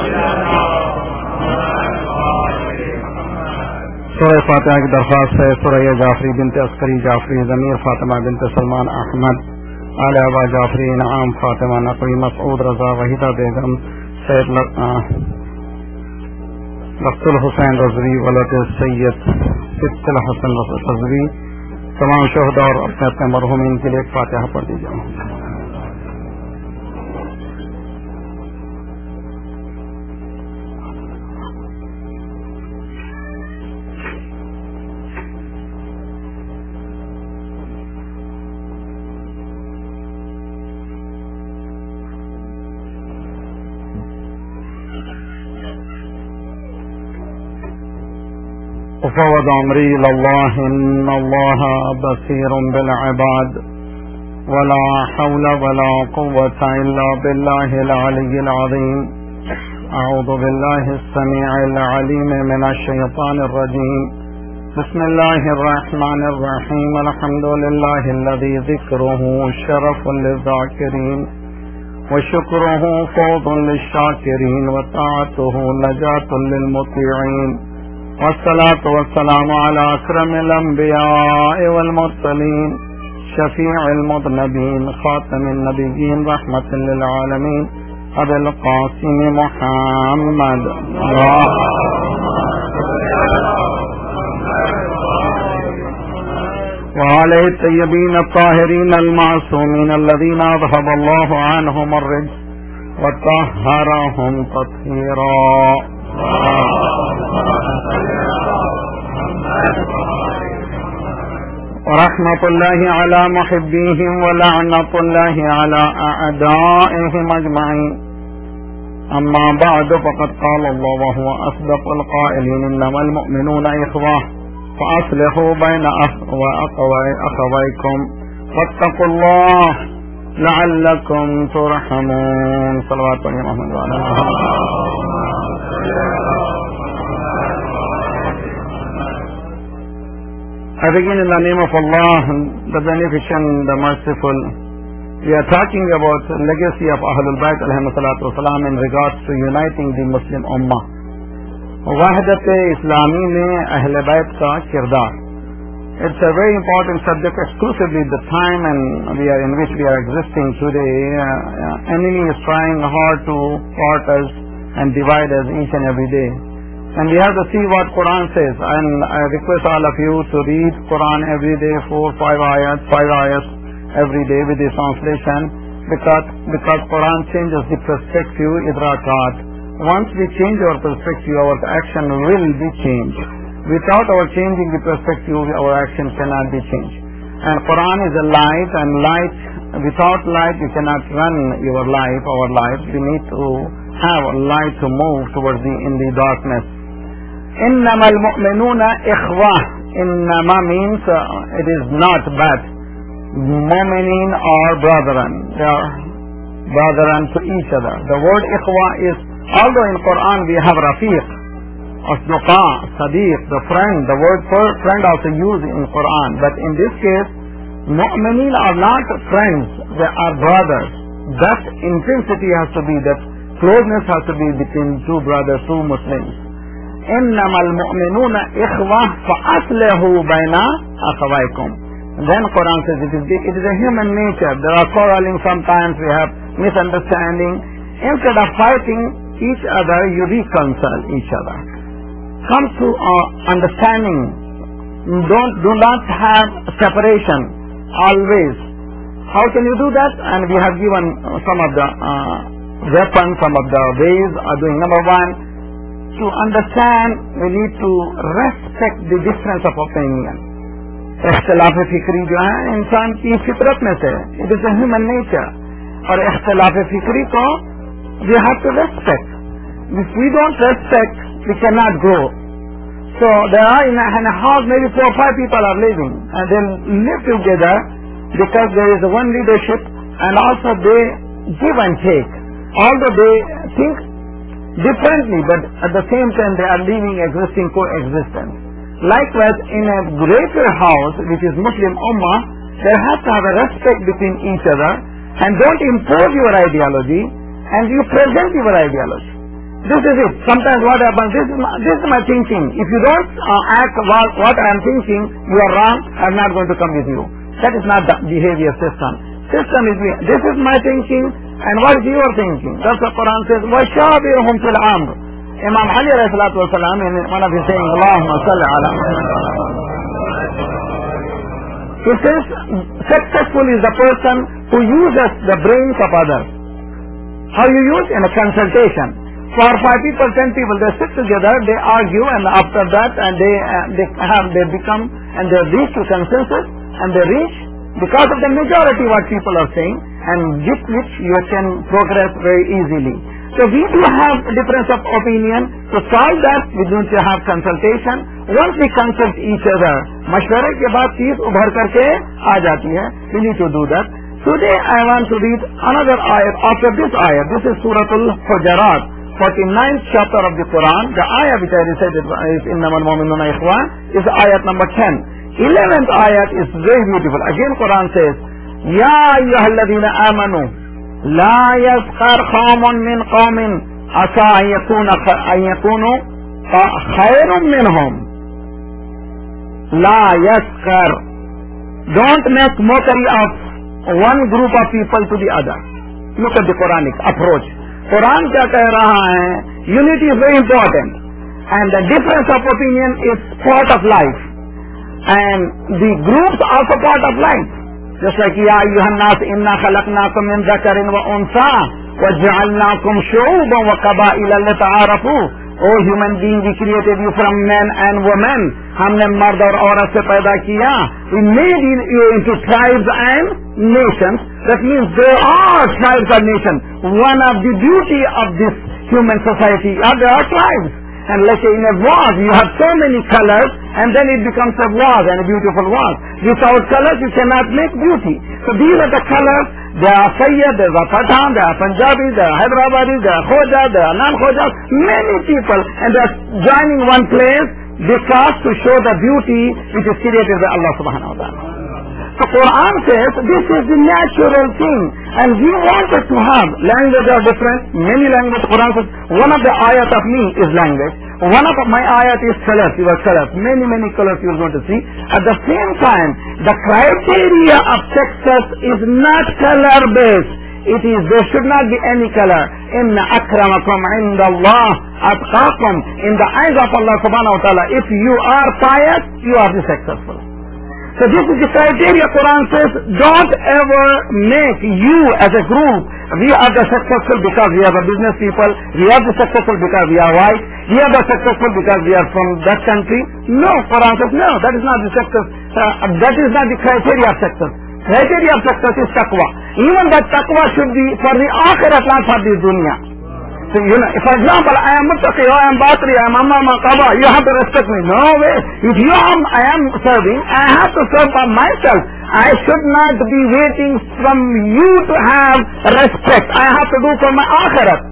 सूरह फातिहा की दरख्वास्त है। सूरह जाफरी बिनते अस्करी जाफरी ज़मीर फातिमा बिनते सलमान अहमद आले अबा जाफरी इनाम फातिमा नकवी मसूद रजा वहीदा बेगम सैयद लफ्तुल हुसैन रजवी वलद सैयद सिद्दुल हसन रजवी तमाम शहदा और अपने अपने मरहूमीन के लिए एक फातिहा पढ़ दीजिए। وفوض أمري إلى الله إن الله بصير بالعباد ولا حول ولا قوة إلا بالله العلي العظيم. أعوذ بالله السميع العليم من الشيطان الرجيم. بسم الله الرحمن الرحيم. الحمد لله الذي ذكره شرف للذاكرين وشكره فوض للشاكرين وطاعته نجاة للمطيعين. والصلاة والسلام على أكرم الأنبياء والمرسلين شفيع المذنبين خاتم النبيين رحمة للعالمين أبي القاسم محمد وعليه الطيبين الطاهرين المعصومين الذين أذهب الله عنهم الرجس وطهرهم تطهيرا. ورحمة الله على محبيهم ولعنة الله على أعدائهم أجمعين. أما بعد فقد قال الله وهو أصدق القائلين إنما المؤمنون إخوة فأصلحوا بين أخويكم واتقوا الله لعلكم ترحمون. صلوات الله محمد وعلى I begin in the name of Allah, the Beneficent, the Merciful. We are talking about the legacy of Ahlul Bayt ﷺ in regards to uniting the Muslim Ummah. Wahdat-e-Islami mein Ahl Bayt ka kirdar. It's a very important subject, exclusively the time in which we are existing today. Enemy is trying hard to part us and divide us each and every day. And we have to see what Quran says. And I request all of you to read Quran every day, 4-5 ayats every day with the translation, because Quran changes the perspective, idrakat. Once we change our perspective, our action will be changed. Without our changing the perspective, our action cannot be changed. And Quran is a light, and without light you cannot run your life, our life. We need to have a light to move towards in the darkness. إنما المؤمنون إخوة. إنما means it is not but. Mu'minin are brethren. They are brethren to each other. The word إخوة is, although in Quran we have Rafiq, Asduqa, Sadiq, the friend. The word friend also used in Quran. But in this case, Mu'minin are not friends. They are brothers. That intensity has to be, that closeness has to be between two brothers, two Muslims. إنما المؤمنون إخوة فأصلحوا بين أخويكم. Then Quran says it is a human nature. There are quarreling sometimes, we have misunderstanding. Instead of fighting each other, you reconcile each other. Come to understanding. Do not have separation always. How can you do that? And we have given some of the weapons, some of the ways of doing. Number one, to understand, we need to respect the difference of opinion. इख्तिलाफ फिक्री जो है इंसान की फितरत में से, it is a human nature. और इख्तिलाफ फिक्री को we have to respect. If we don't respect, we cannot grow. So there are in a house maybe 4 or 5 people are living, and they live together because there is one leadership, and also they give and take. Although they think differently, but at the same time they are living existing coexistence. Likewise, in a greater house, which is Muslim Ummah, there has to have a respect between each other, and don't impose your ideology, and you present your ideology. This is it. Sometimes what happens, this is my thinking. If you don't act what I am thinking, you are wrong, I am not going to come with you. That is not the behavior system. System is, this is my thinking, and what is your thinking? That's what Quran says, وَشَابِرْهُمْ فِي الْأَمْرِ. Imam Ali alayhi salatu wasalam, in one of his saying, Allahumma salli ala. He says, successful is the person who uses the brains of others. How you use? In a consultation. 4 or 5 people, 10 people, they sit together, they argue, and after that, and they become, and they reach to consensus, and they reach, because of the majority what people are saying, and with which you can progress very easily. So we do have a difference of opinion. To solve that, we need to have consultation. Once we consult each other, मशवरे के बाद चीज उभर करके आ जाती है. We need to do that. Today I want to read another ayat after this ayat. This is Surah Al-Hujarat, 49th chapter of the Quran. The ayat which I recited is Innamal Mu'minuna Ikhwan is ayat number 10. 11th ayat is very beautiful. Again Quran says, Ya ayyuhalladhina amanu la yaskhar qawmun min qawmin asa an yakunu khayrun minhum. La yaskhar. Don't make mockery of one group of people to the other. Look at the Quranic approach. Quran क्या कह रहा है? Unity is very important, and the difference of opinion is part of life, and the groups are also part of life. Just like Ya ayyuhan nas inna khalaqnakum min dhakarin wa unsa wa ja'alnakum shu'uban wa qaba'ila lita'arafu. Oh human being, we created you from men and women. हमने मर्द और औरत से पैदा किया. We made you into tribes and nations. That means there are tribes and nations. One of the beauty of this human society are there are tribes. And like in a vase, you have so many colors, and then it becomes a vase, and a beautiful vase. Without colors, you cannot make beauty. So these are the colors. There are Sayyid, there are Pathan, there are Punjabi, there are Hyderabadi, there are Khoja, there are non-Khoja. Many people, and they are joining one place because to show the beauty which is created by Allah subhanahu wa ta'ala. So Quran says this is the natural thing, and we wanted to have language are different, many languages. Quran says one of the ayat of me is language, one of my ayat is colors, your colors, many colors you are going to see. At the same time, the criteria of success is not color based. It is, there should not be any color. Inna akramakum inda Allah atqakum. In the eyes of Allah subhanahu wa ta'ala, if you are pious, you are the successful. So this is the criteria. Quran says, don't ever make you as a group, we are the successful because we are the business people, we are the successful because we are white, we are the successful because we are from that country. No, Quran says, no, that is not the success. That is not the criteria of success. Criteria of success is taqwa. Even that taqwa should be for the akhirat, not for the dunya. So, you know, for example, I am muttaqi, I am batri, I am amma maqaba, you have to respect me. No way. If I am serving, I have to serve for myself. I should not be waiting from you to have respect. I have to do for my akhirat.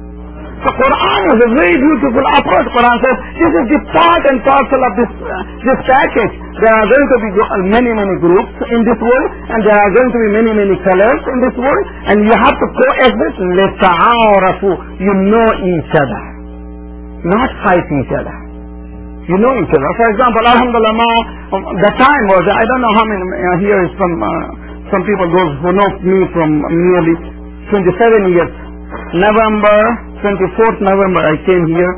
So Quran is a very beautiful approach. Quran says this is the part and parcel of this package. There are going to be many groups in this world, and there are going to be many colors in this world, and you have to coexist. لِتَعَارَفُوا. You know each other, not fight each other. You know each other. For example, alhamdulillah, now the time was, I don't know how many here is from some people, those who know me from nearly 27 years. November 24th November I came here,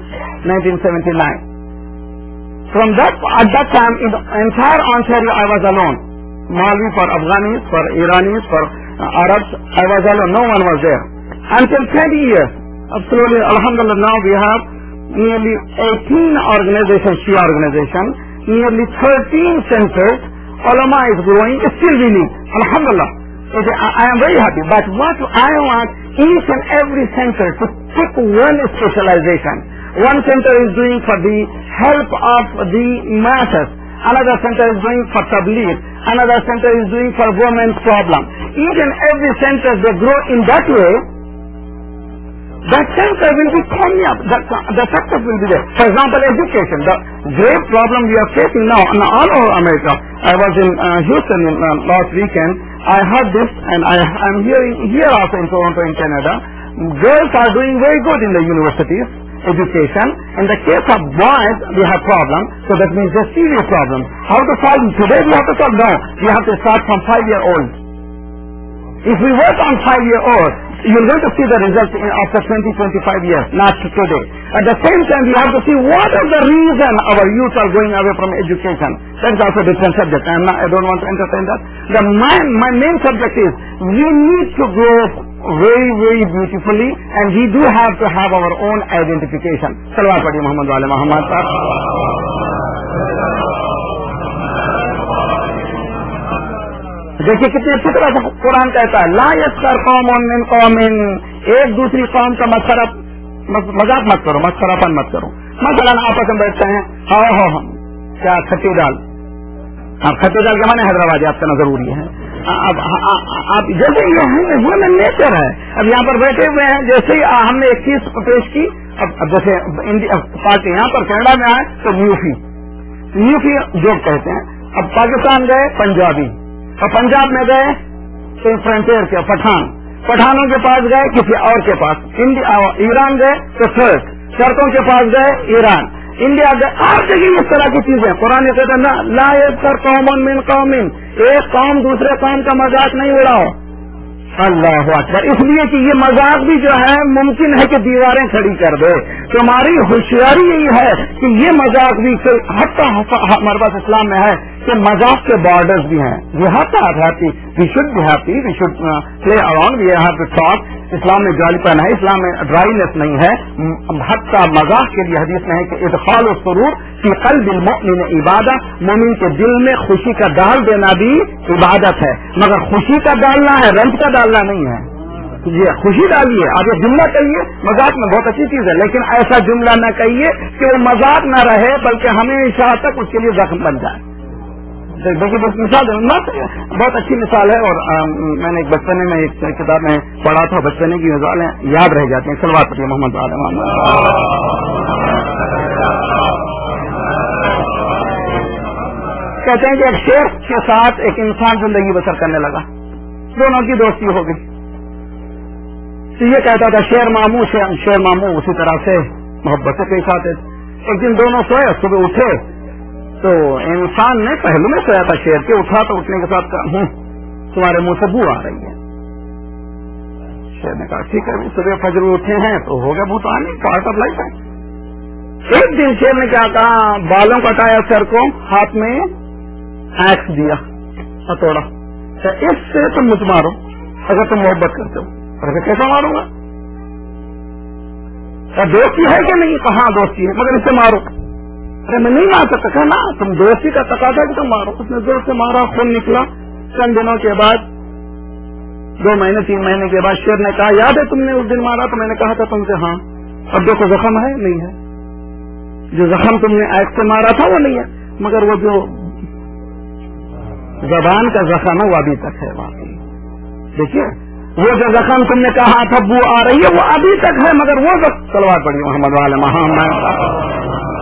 1979. From that, at that time, in the entire Ontario, I was alone. Malvi for Afghanis, for Iranis, for Arabs, I was alone. No one was there. Until 20 years. Absolutely, alhamdulillah, now we have nearly 18 organizations, Shia organizations, nearly 13 centers. Ulama is growing. Still we need. Alhamdulillah. I am very happy. But what I want, each and every center to pick one specialization. One center is doing for the help of the masses. Another center is doing for tabligh. Another center is doing for women's problem. Each and every center, they grow in that way. That center will be coming up. The success will be there. For example, education. The great problem we are facing now in all over America. I was in Houston last weekend. I heard this, and I am hearing here also in Toronto, in Canada. Girls are doing very good in the universities. education. In the case of boys, we have problem. So that means a serious problem. How to solve? Today we have to solve? No. We have to start from 5-year-old. If we work on 5-year-old, you're going to see the result after 20-25 years, not today. At the same time, we have to see what is the reason our youth are going away from education. That's also a different subject. I don't want to entertain that. My main subject is we need to grow very, very beautifully, and we do have to have our own identification. Salawat Padi Muhammad wale Muhammad sahab. देखिए कितने फिक्र कुरान कहता है ला यस्कर कौमुन मिन कौमिन, एक दूसरी कौम का मजाक मत करो, मस्खरापन मत करो. मसलन आपस में बैठते हैं, हाँ क्या खट्टी दाल, अब खट्टी दाल के माने हैदराबादी आपका ना जरूरी है. अब जैसे ये है ह्यूमन नेचर है. अब यहाँ पर बैठे हुए हैं, जैसे ही हमने एक चीज पेश की, अब जैसे इंडिया पार्टी यहाँ पर कनाडा में आए तो न्यूफी जो कहते हैं. अब पाकिस्तान गए पंजाबी, और पंजाब में गए तो फ्रंटियर के पठानों के पास गए किसी और के पास, ईरान गए तो शर्तों के पास गए ईरान, इंडिया गए, हर जगह इस तरह की चीजें. कुरान ये कहता है ना ला यस्कर कौमुन मिन कौमिन, एक कौम दूसरे कौम का मजाक नहीं उड़ाओ. अल्लाह अकबर. इसलिए कि ये मजाक भी जो है मुमकिन है कि दीवारें खड़ी कर दे. तुम्हारी होशियारी यही है कि ये मजाक भी हमारे पास इस्लाम में है कि मजाक के बॉर्डर्स भी हैं. We have to happy, we should be happy, we should play around, we have to talk. इस्लाम में जालीपन है, इस्लाम में ड्राइनेस नहीं है. हत्ता मजाक के लिए हदीस में है कि इदखाल सुरूर फी क़ल्बिल मुमिन इबादत, मोमिन के दिल में खुशी का डाल देना भी इबादत है. मगर खुशी का डालना है, रंज का डालना नहीं है. ये खुशी डालिए, आप ये जुमला कहिए, मजाक में बहुत अच्छी चीज है, लेकिन ऐसा जुमला न कहिए कि वो मजाक न रहे बल्कि हमेशा तक उसके लिए जख्म बन जाए. देखिए बस मिसाल बहुत अच्छी मिसाल है, और मैंने एक बचपने में एक किताब में पढ़ा था. बचपने की मिसालें याद रह जाती हैं. सलवात पढ़िए मोहम्मद वाले मोहम्मद. कहते हैं कि एक शेर के साथ एक इंसान जिंदगी बसर करने लगा, दोनों की दोस्ती हो गई. तो ये कहता था शेर मामू उसी तरह से मोहब्बत से पेश आते. एक दिन दोनों सोए, सुबह उठे तो इंसान ने पहलू में सोया था शेर के, उठा तो उठने के साथ कहा तुम्हारे मुंह से बू आ रही है. शेर ने कहा ठीक है, सुबह फजर उठे हैं तो हो गया, बू तो आने, पार्ट ऑफ लाइफ है. एक दिन शेर ने क्या कहा, बालों कटाया सर को, हाथ में एक्स दिया हथौड़ा, तो इससे तुम मुझ मारो अगर तुम मोहब्बत करते हो. अरे कैसा मारूंगा, दोस्ती है कि नहीं? कहा दोस्ती है, मगर इससे मारो. अरे मैं नहीं मार सकता. कहा ना, तुम दोस्ती का तकाजा कि तुम मारो. उसने जोर से मारा, खून निकला. चंद दिनों के बाद, 2 महीने 3 महीने के बाद शेर ने कहा याद है तुमने उस दिन मारा तो मैंने कहा था तुमसे हाँ, अब देखो जख्म है नहीं है, जो जख्म तुमने ऐसे से मारा था वो नहीं है, मगर वो जो जबान का जख्म है वो अभी तक है. वाकई देखिए, वो जो जख्म तुमने कहा था बू आ रही है वो अभी तक है, मगर वो सलवात पड़ी मोहम्मद वाले मोहम्मद.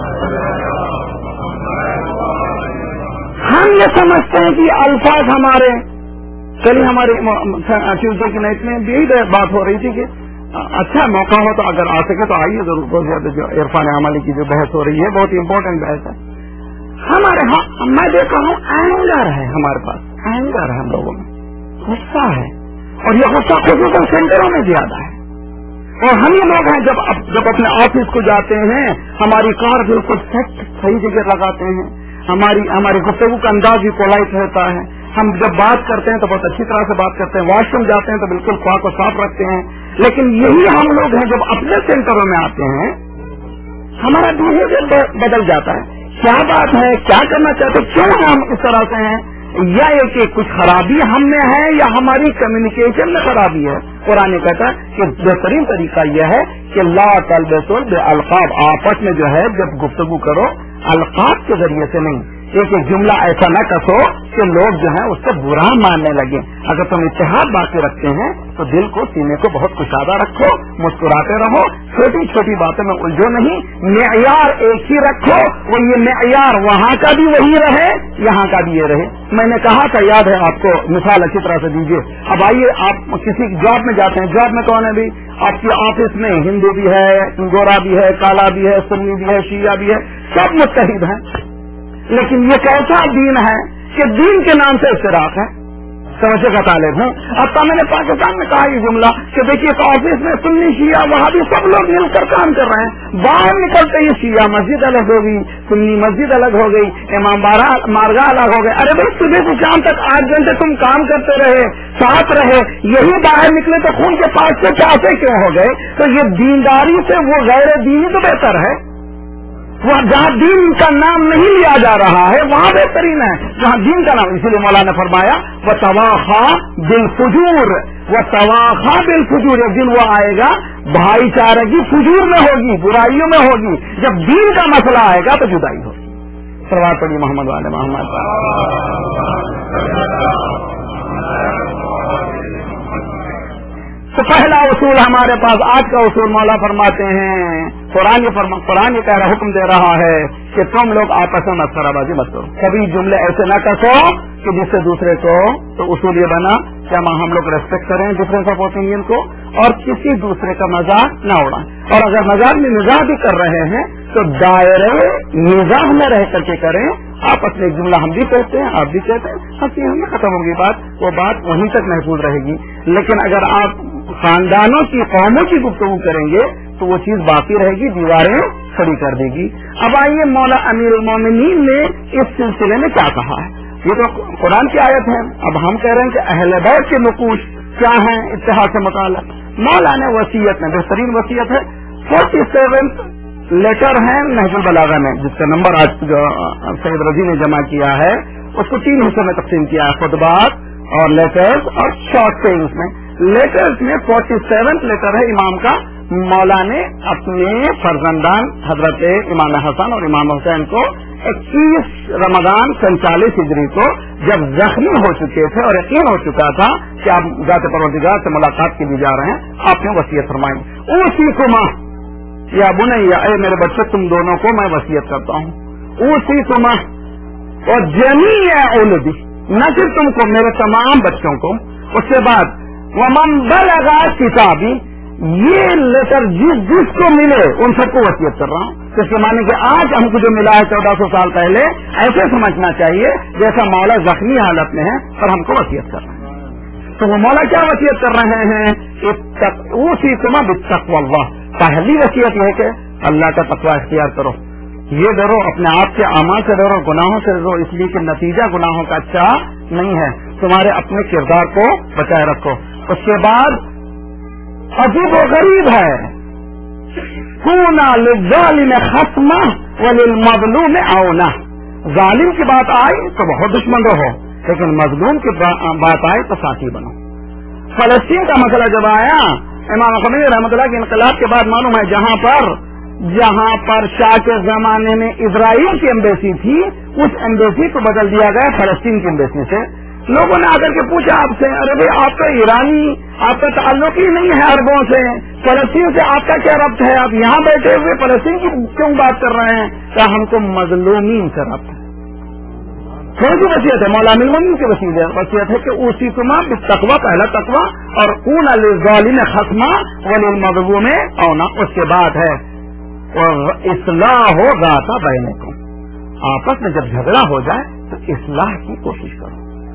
हम ये समझते हैं कि अल्फाज हमारे, चलिए हमारे ट्यूजडे की नाइट में भी बात हो रही थी कि अच्छा मौका हो तो अगर आ सके तो आइए जरूर. बहुत ज्यादा जो इरफान अमली की जो बहस हो रही है बहुत इंपॉर्टेंट बहस है. हमारे मैं देखा हूँ एंगर है, हमारे पास एंगर है, हम लोगों में गुस्सा है, और ये गुस्सा खुसूसन सेंटरों में ज्यादा है. और हम ये लोग हैं जब अपने ऑफिस को जाते हैं, हमारी कार बिल्कुल सेट सही जगह लगाते हैं, हमारी गुफ्तगू का अंदाज भी पोलाइट रहता है, हम जब बात करते हैं तो बहुत अच्छी तरह से बात करते हैं, वॉशरूम जाते हैं तो बिल्कुल पाक और साफ रखते हैं. लेकिन यही हम लोग हैं जब अपने सेंटरों में आते हैं हमारा बिहेवियर बदल जाता है. क्या बात है, क्या करना चाहते, क्यों हम इस तरह से हैं, या ये कि कुछ खराबी हम में है या हमारी कम्युनिकेशन में खराबी है. कुरान कहता है कि बेहतरीन तरीका यह है कि ला तलबसुल बिअल्काब, आपस में जो है जब गुफ्तगू करो अलकाब के जरिए से नहीं, ایک ایک جملہ ایسا نہ کسو کہ لوگ جو ہیں اس کو برا ماننے لگے. اگر تم اتحاد باقی رکھتے ہیں تو دل کو سینے کو بہت کشادہ رکھو, مسکراتے رہو, چھوٹی چھوٹی باتوں میں الجھو نہیں, معیار ایک ہی رکھو, اور یہ معیار وہاں کا بھی وہی رہے, یہاں کا بھی یہ رہے. میں نے کہا تھا, یاد ہے آپ کو, مثال اچھی طرح سے دیجیے. اب آئیے آپ کسی جاب میں جاتے ہیں, جاب میں کون ہے بھی؟ آپ کے آفس میں ہندو بھی ہے, گورا بھی ہے, کالا بھی ہے, سنی بھی ہے, شیعہ بھی ہے, سب متحد ہیں. لیکن یہ کیسا دین ہے کہ دین کے نام سے اشتراک ہے؟ سمجھے کا طالب ہوں. اب تو میں نے پاکستان میں کہا یہ جملہ کہ دیکھیے آفس میں سنی شیعہ وہاں بھی سب لوگ مل کر کام کر رہے ہیں, باہر نکلتے ہی شیعہ مسجد الگ ہو گئی, سنی مسجد الگ ہو گئی, امام مارگاہ الگ ہو گئے. ارے بھائی صبح سے شام تک 8 گھنٹے تم کام کرتے رہے, ساتھ رہے, یہی باہر نکلے تو خون کے پاس سے پیاسے کیوں ہو گئے؟ تو یہ دینداری سے وہ غیر دینی تو بہتر ہے. وہ جہاں دین کا نام نہیں لیا جا رہا ہے وہاں بہترین ہے, جہاں دین کا نام. اسی لیے مولانا نے فرمایا وَتَوَاخَا بِالْفُجُورِ, وَتَوَاخَا بِالْفُجُورِ, ایک دن وہ آئے گا بھائی چارگی فجور میں ہوگی, برائیوں میں ہوگی. جب دین کا مسئلہ آئے گا تو جدائی ہوگی. صلوات پڑھیے محمد والے محمد. تو پہلا اصول ہمارے پاس آج کا اصول مولا فرماتے ہیں, قرآن یہ کہہ رہا, حکم دے رہا ہے کہ تم لوگ آپس میں مسخرہ بازی مت کرو, کبھی جملے ایسے نہ کسو کہ جس سے دوسرے کو. تو اصول یہ بنا کہ ہم لوگ ریسپیکٹ کریں ڈفرینس آف اوپینین کو, اور کسی دوسرے کا مذاق نہ اڑائیں. اور اگر مذاق میں مزاح بھی کر رہے ہیں تو دائرے مزاح میں رہ کر کے کریں. آپ اپنے جملہ ہم بھی کہتے ہیں, آپ بھی کہتے ہیں, ہنسی ہم میں ختم ہوگی بات, وہ بات وہیں تک محفوظ رہے گی. لیکن اگر آپ خاندانوں کی, قوموں کی گفتگو کریں گے تو وہ چیز باقی رہے گی, دیواریں کھڑی کر دے گی. اب آئیے مولا امیر المومنین نے اس سلسلے میں کیا کہا ہے. یہ تو قرآن کی آیت ہے. اب ہم کہہ رہے ہیں کہ اہل بیت کے نقوش کیا ہیں اتحاد سے متعلق. مولا نے وصیت میں, بہترین وصیت ہے, 47 لیٹر ہیں نہج البلاغہ میں, جس کا نمبر آج جو سید رضی نے جمع کیا ہے اس کو 3 حصوں میں تقسیم کیا ہے, خطبات اور لیٹرز اور شارٹ سیئنگز میں. لیٹرز میں 47 لیٹر ہے امام کا. مولا نے اپنے فرزندان حضرت امام حسن اور امام حسین کو 21 رمضان 47 ہجری کو جب زخمی ہو چکے تھے اور یقین ہو چکا تھا کہ آپ ذات پروردگار سے ملاقات کے لیے جا رہے ہیں, آپ نے وصیت فرمائی, اوصیکما یا بنیا, اے میرے بچے تم دونوں کو میں وصیت کرتا ہوں, اوصیکما اور جمیع اولدی, نہ صرف تم کو, میرے تمام بچوں کو. اس کے بعد ومن بلغ کتابی, یہ لیٹر جس کو ملے ان سب کو وصیت کر رہا ہوں. اس کے معنی کہ آج ہم کو جو ملا ہے 1400 سال پہلے, ایسے سمجھنا چاہیے جیسا مولا زخمی حالت میں ہے اور ہم کو وصیت کر رہے ہیں. تو وہ مولا کیا وصیت کر رہے ہیں, اوصیکما بتقوی اللہ. پہلی وصیت یہ ہے کہ اللہ کا تقوی اختیار کرو, یہ ڈرو, اپنے آپ کے اعمال سے ڈرو, گناہوں سے ڈرو, اس لیے کہ نتیجہ گناہوں کا اچھا نہیں ہے. تمہارے اپنے کردار کو بچائے رکھو. اس کے بعد عجیب و غریب ہے, کونا للظالم ختمہ وللمظلوم عونہ. ظالم کی بات آئی تو بہت دشمن رہو, لیکن مظلوم کی بات آئی تو ساتھی بنو. فلسطین کا مسئلہ جب آیا, امام خمینی رحمۃ اللہ کے انقلاب کے بعد معلوم ہے جہاں پر شاہ کے زمانے میں اسرائیل کی ایمبیسی تھی, اس ایمبیسی کو بدل دیا گیا فلسطین کی ایمبیسی سے. لوگوں نے آ کر کے پوچھا آپ سے, ارے بھائی آپ کا ایرانی, آپ کا تعلق ہی نہیں ہے عربوں سے, فلسطین سے آپ کا کیا ربط ہے, آپ یہاں بیٹھے ہوئے فلسطین کی کیوں بات کر رہے ہیں؟ کیا ہم کو مظلومین سے ربط ہے. کون سی وصیت ہے؟ مولا امیر المومنین کی وصیت ہے کہ اوصیکما بالتقوی, پہلا تقوی, اور کونا للظالم ختمہ وللمظلوم عونہ. اس کے بعد ہے اصلاح ذات بینکم, آپس میں جب جھگڑا ہو جائے تو اصلاح کی کوشش کرو.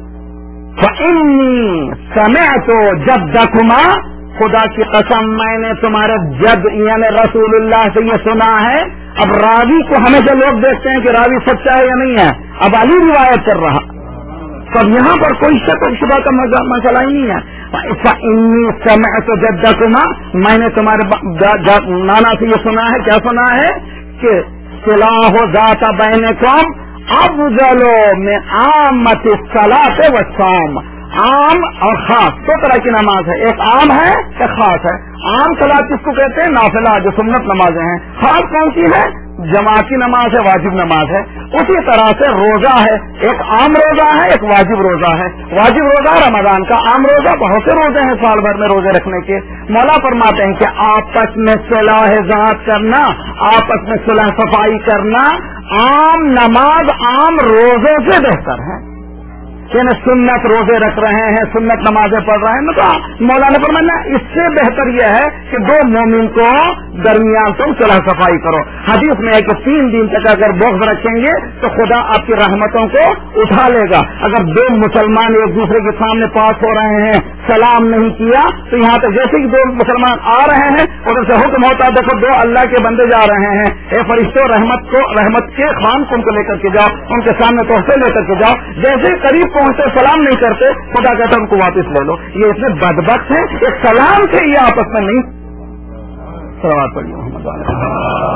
فإنی سمعت جدکما, خدا کی قسم میں نے تمہارے جد یعنی رسول اللہ سے یہ سنا ہے. اب راوی کو ہمیشہ لوگ دیکھتے ہیں کہ راوی سچا ہے یا نہیں ہے, اب علی روایت کر رہا, تو یہاں پر کوئی شک و شبہ کا مسئلہ ہی نہیں ہے. فإنی سمعت جدکما, میں نے تمہارے نانا سے یہ سنا ہے. کیا سنا ہے؟ کہ صلاح ذات بینکم افضل من عامۃ الصلاۃ والصوم. عام اور خاص دو طرح کی نماز ہے, ایک عام ہے ایک خاص ہے. عام صلاۃ کس کو کہتے ہیں؟ نافلہ جو سنت نمازیں ہیں. خاص کون سی ہے؟ جماعتی نماز ہے, واجب نماز ہے. اسی طرح سے روزہ ہے، ایک عام روزہ ہے، ایک واجب روزہ ہے. واجب روزہ رمضان کا، عام روزہ بہت سے روزے ہیں سال بھر میں روزے رکھنے کے. مولا فرماتے ہیں کہ آپس میں صلاح ذات کرنا، آپس میں صلح صفائی کرنا عام نماز عام روزوں سے بہتر ہے. یعنی سنت روزے رکھ رہے ہیں، سنت نمازیں پڑھ رہے ہیں، تو مولانا فرمانا اس سے بہتر یہ ہے کہ دو مومن کو درمیان تم صلح صفائی کرو. حدیث میں ہے کہ 3 دن تک اگر بغض رکھیں گے تو خدا آپ کی رحمتوں کو اٹھا لے گا. اگر دو مسلمان ایک دوسرے کے سامنے پاس ہو رہے ہیں، سلام نہیں کیا، تو یہاں تک جیسے کہ 2 مسلمان آ رہے ہیں ادھر سے حکم ہوتا ہے دیکھو 2 اللہ کے بندے جا رہے ہیں، اے فرشتوں رحمت کے خوان تم کو لے کر کے جاؤ، ان کے سامنے تحفے لے کر کے جاؤ. جیسے قریب پہنچتے سلام نہیں کرتے، خدا کہتا ان کو واپس لے لو. یہ اتنے بدبخت ہیں، ایک سلام سے یہ آپس میں نہیں. صلوات پڑھیے محمد علیہ.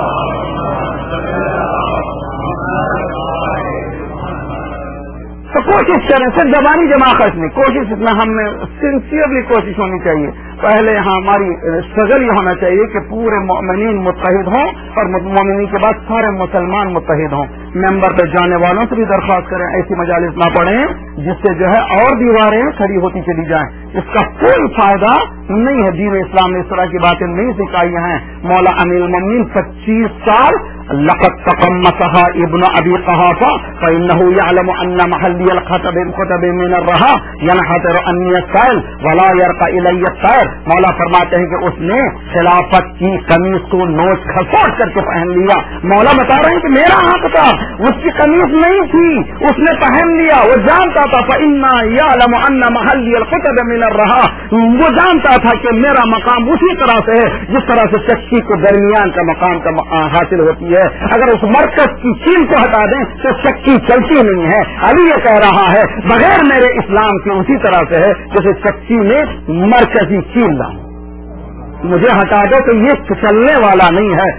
تو کوشش کریں، صرف زبانی جمع خرچ نہیں، کوشش اتنا ہم نے سنسیئرلی کوشش ہونی چاہیے. پہلے ہماری اسٹرگل یہ ہونا چاہیے کہ پورے مومنین متحد ہوں اور مومنین کے بعد سارے مسلمان متحد ہوں. ممبر پہ جانے والوں سے بھی درخواست کریں ایسی مجالس نہ پڑھیں جس سے جو ہے اور دیواریں کھڑی ہوتی چلی جائیں. اس کا کوئی فائدہ نہیں ہے. دین اسلام نے اس طرح کی باتیں نہیں سکھائی ہیں. مولا امیر المومنین 25 سال لقد تقمصها ابن ابي قحافه فانه يعلم ان محلي الخطب من الرها ينحدر عني السائل ولا يرقى الي الطير. مولا فرماتے ہیں کہ اس نے خلافت کی قمیص کو نوچ کھسوٹ کر کے پہن لیا. مولا بتا رہے ہیں کہ میرا حق تھا، اس کی قمیص نہیں تھی، اس نے پہن لیا. وہ جانتا تھا فإنا يعلم ان محلي الخطب من الرها، وہ جانتا تھا کہ میرا مقام اسی طرح سے ہے جس طرح سے چکی کو درمیان کا مقام کا حاصل ہوتی ہے. اگر اس مرکز کی چیل کو ہٹا دیں تو چکی چلتی نہیں ہے. ابھی یہ کہہ رہا ہے بغیر میرے اسلام کے اسی طرح سے ہے جیسے چکی میں مرکزی چیل نہ ہو. مجھے ہٹا دو تو یہ چلنے والا نہیں ہے.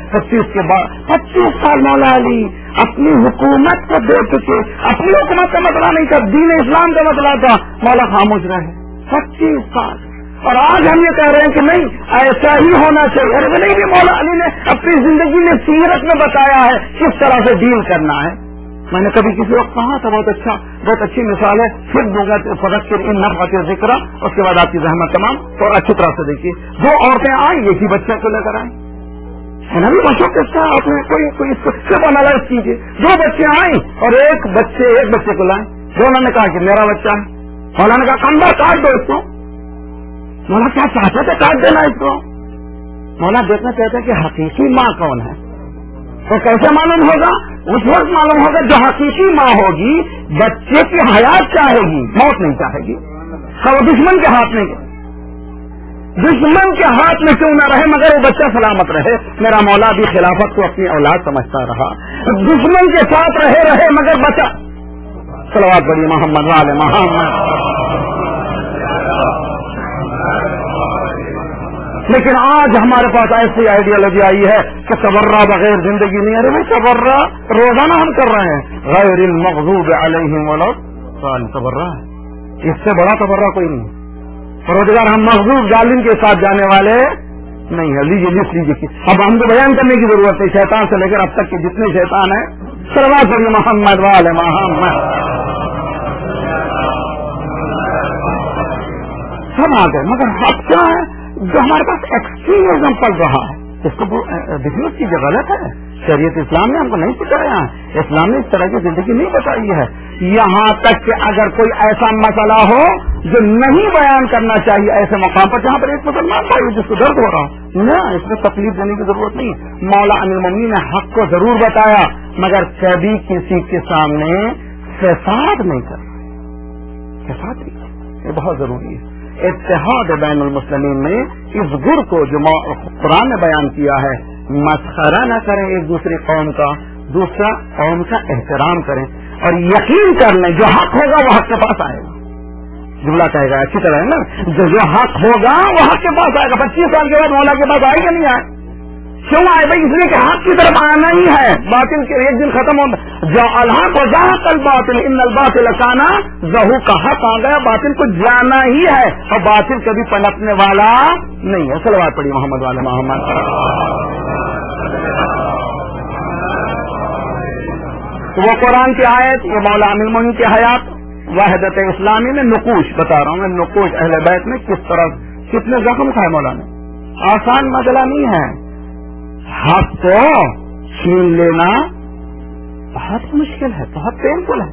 25 سال مولا علی اپنی حکومت کو دے چکے. اپنی حکومت کا مسئلہ نہیں تھا، دین اسلام کا مسئلہ تھا. مولا خاموش رہے 25 سال. اور آج ہم یہ کہہ رہے ہیں کہ نہیں ایسا ہی ہونا چاہیے. اور نہیں بھی مولا علی نے اپنی زندگی میں سیرت میں بتایا ہے کس طرح سے ڈیل کرنا ہے. میں نے کبھی کسی وقت کہا تھا بہت اچھی مثال ہے. پھر دوں گا فذکر ان نفعت الذکر، اس کے بعد آپ کی زحمت تمام. اور اچھی طرح سے دیکھیے 2 عورتیں آئیں ایک ہی بچے کو لے کر آئیں. ہے نا بھی بچوں کے ساتھ آپ نے کوئی صرف انالائز کیجیے. 2 بچے آئیں اور ایک بچے کو لائیں. دونوں نے کہا کہ میرا بچہ ہے. مولا نے کہا کمبا کاٹ دو اس کو. مولا کیا چاہتے تھے کاٹ دینا اس کو. مولا دیکھنا چاہتے کہ حقیقی ماں کون ہے. تو کیسے معلوم ہوگا؟ اس وقت معلوم ہوگا جو حقیقی ماں ہوگی بچے کی حیات چاہے گی، موت نہیں چاہے گی. وہ دشمن کے ہاتھ میں کیوں نہ رہے مگر وہ بچہ سلامت رہے. میرا مولا بھی خلافت کو اپنی اولاد سمجھتا رہا. دشمن کے ساتھ رہے مگر بچہ. صلوات پڑھیے محمد والے محمد. لیکن آج ہمارے پاس ایسی آئیڈیالوجی آئی ہے کہ تبرہ بغیر زندگی نہیں. ارے بھائی تبرہ روزانہ ہم کر رہے ہیں. غیر المغضوب علیہم ولا الضالین تبرہ ہے. اس سے بڑا تبرہ کوئی نہیں. روزگار ہم مغضوب ظالم کے ساتھ جانے والے نہیں ہے. لیجیے اب ہم کو بیان کرنے کی ضرورت ہے. شیطان سے لے کر اب تک کے جتنے شیطان ہیں صلوات پڑھیے محمد والے محمد. سب آ گئے مگر اب کیا ہے جو ہمارے پاس ایکسٹریمزم پڑ رہا ہے اس کو بزنس کی جو غلط ہے. شریعت اسلام نے ہم کو نہیں سکھایا ہے. اسلام نے اس طرح کی زندگی نہیں بتائی ہے. یہاں تک کہ اگر کوئی ایسا مسئلہ ہو جو نہیں بیان کرنا چاہیے ایسے مقام پر جہاں پر ایک مسلمان بھائی جس کو درد ہو رہا نہ اس میں تکلیف دینے کی ضرورت نہیں. مولا امیر المومنین نے حق کو ضرور بتایا مگر کبھی کسی کے سامنے فساد نہیں کرنا. فساد نہیں یہ بہت ضروری ہے. اتحاد بین المسلمین میں اس گر کو جو قرآن نے بیان کیا ہے مسخرہ نہ کریں ایک دوسری قوم کا، دوسرا قوم کا احترام کریں اور یقین کر لیں جو حق ہوگا وہ حق کے پاس آئے گا. جملہ کہے گا اچھی طرح ہے نا جو حق ہوگا وہ حق کے پاس آئے گا. 25 سال کے بعد مولا کے پاس آئے گا نہیں آئے. کیوں آئے بھائی؟ اس لیے کہ حق کی طرف آنا ہی ہے. باطل کے ایک دن ختم ہوتا جو الحق و ذاق الباطل ان الباطل کانا زہوقا. حق آ گیا باطل کو جانا ہی ہے اور باطل کبھی پنپنے والا نہیں ہے. صلوات پڑھی محمد والے محمد. تو وہ قرآن کی آیت، یہ مولا امیر المومنین کی حیات وحدت اسلامی میں نقوش بتا رہا ہوں میں، نقوش اہل بیت میں کس طرح کتنے زخم کھائے مولا نے. آسان مسئلہ نہیں ہے، حق کو چھین لینا بہت مشکل ہے، بہت پینفل ہے.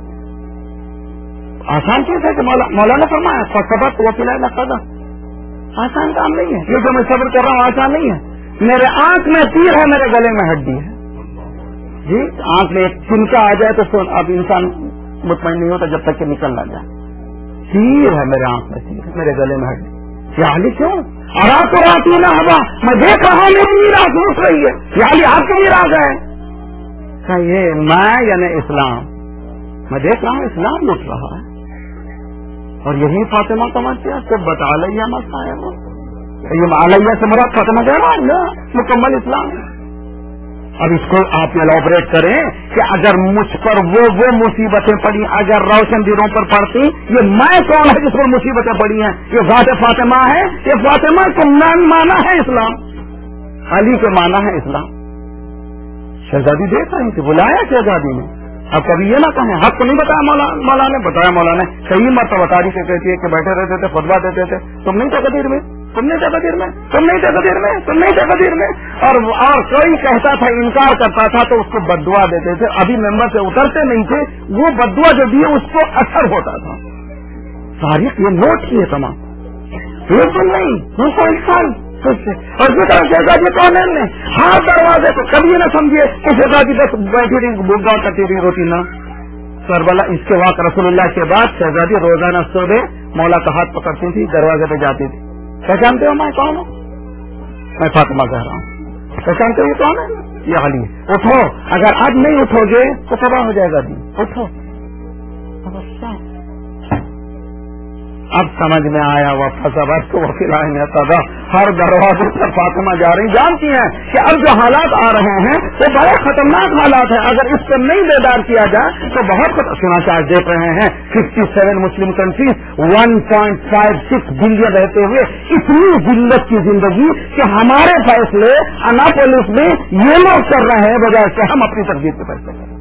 آسان چیز ہے کہ مولانا فرمایا سبق وہ پلائے لگتا، آسان کام نہیں ہے. یہ جو میں صبر کر رہا ہوں آسان نہیں ہے. میرے آنکھ میں تیر ہے، میرے گلے میں ہڈی ہے. جی آنکھ میں ایک چمکا آ جائے تو اب انسان مطمئن نہیں ہوتا جب تک کہ نکل نہ جائے. تیر ہے میرے آنکھ میں، تیر ہے میرے گلے میں ہڈی. یہ حالی کیوں؟ اور آپ کو رات نہ ہوا میں دیکھ رہا ہوں میری میراث لوٹ رہی ہے، یہ حالی آپ کی میراث ہے. یہ میں یعنی اسلام، میں دیکھ رہا ہوں اسلام لوٹ رہا ہے. اور یہی فاطمہ کا مسئلہ سب بتا لیا مسئلہ ہے. وہ یہ علیہ سے مراد فاطمہ کہہ رہا ہے مکمل اسلام. اب اس کو آپ ایلابریٹ کریں کہ اگر مجھ پر وہ مصیبتیں پڑی، اگر روشن دلوں پر پڑتی، یہ میں کون ہے جس پر مصیبتیں پڑی ہیں؟ یہ ذات فاطمہ ہے. یہ فاطمہ کو مانا ہے اسلام، علی کو مانا ہے اسلام. شہزادی دیکھ رہی تھی، بلایا شہزادی نے. اب کبھی یہ نہ کہیں حق کو نہیں بتایا مولا نے، بتایا مولا نے. کئی مرتبہ تاریخ کہتی ہے کہ بیٹھے رہتے تھے خطبہ دیتے تھے، تم نہیں تھے قدیر میں، تم نہیں تھے قدیر میں، تم نہیں تھے قدیر میں، تم نہیں تھے قدیر میں. اور کوئی کہتا تھا، انکار کرتا تھا تو اس کو بددعا دیتے تھے. ابھی ممبر سے اترتے نہیں تھے، وہ بددعا جو دی اس کو اثر ہوتا تھا. تاریخ یہ نوٹ کی ہے تمام، بالکل نہیں ان کو انسان. اور جو طرح شہزادی کون ہے ہاتھ دروازے کو کبھی نہ سمجھے کہ شہزادی بس بیٹھی رہی بھوک گاؤں کرتی رہی روٹی نہ. کربلا اس کے واقع رسول اللہ کے بعد شہزادی روزانہ صبح مولا کا ہاتھ پکڑتی تھی، دروازے پہ جاتی تھی. پہچانتے ہو میں کون ہوں؟ میں فاطمہ کہہ رہا ہوں. پہچانتے ہو یہ کون ہے؟ یہ علی. اٹھو، اگر آج نہیں اٹھو گے تو تباہ ہو جائے گا دین. اٹھو. اب سمجھ میں آیا وہ فصبت کو وہ کھلائیں تھا. ہر دروازے پر فاطمہ جا رہی، جانتی ہیں کہ اب جو حالات آ رہے ہیں وہ بڑے خطرناک حالات ہیں. اگر اس سے نہیں بیدار کیا جائے تو بہت سناچہ آج دیکھ رہے ہیں 57 مسلم کنٹریز 1.56 بلین رہتے ہوئے اتنی ذلت کی زندگی کہ ہمارے فیصلے اناپولس میں یہ لوگ کر رہے ہیں بجائے کہ ہم اپنی تقدیر کے فیصلے کریں.